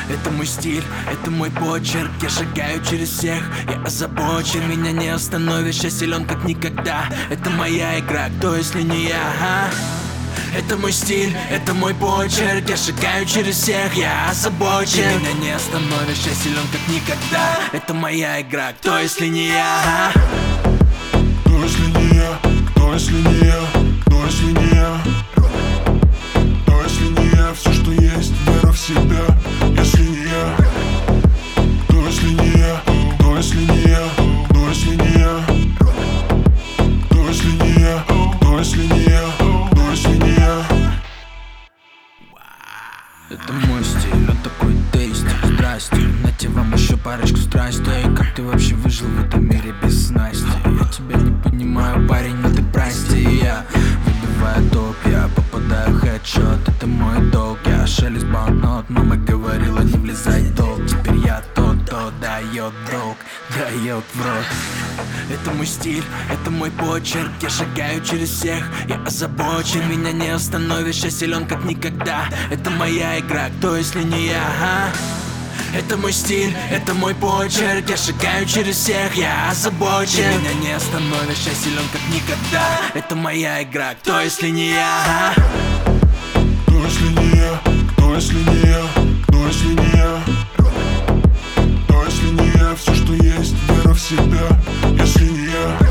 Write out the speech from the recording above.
Это мой стиль, это мой почерк. Я шагаю через всех, я озабочен. Меня не остановишь, я силен как никогда. Это моя игра, кто если не я, Это мой стиль, это мой почерк. Я шагаю через всех, я озабочен. Меня не остановишь, я силен как никогда. Это моя игра, кто если не я, Кто если не я, кто если не я, кто если не я, кто если не я, все что есть, вера в себя, если не я. Кто если не я, кто если не я, кто если не я, кто если не я, кто если не я, кто если не я. Это мой стиль, он такой тейсти. Здрасте, нате вам еще парочку страстей. Как ты вообще выжил в этом мире без снасти? Я тебя не понимаю, парень, но ты прости. Я выбиваю топ, я попадаю в хедшот. Это мой долг, я шелест банкнот. Мама говорила, не влезай в долг. Теперь я тот, кто дает долг, дает в рот. Это мой стиль, это мой почерк. Я шагаю через всех, я озабочен. Меня не остановишь, я силен как никогда. Это моя игра, кто если не я, Это мой стиль, это мой почерк. Я шагаю через всех, я озабочен. Меня не остановишь, я силен как никогда. Это моя игра, кто если не я, Кто если не я, кто если не я, кто если не я, кто если не я, все что есть, вера в себя, если не я.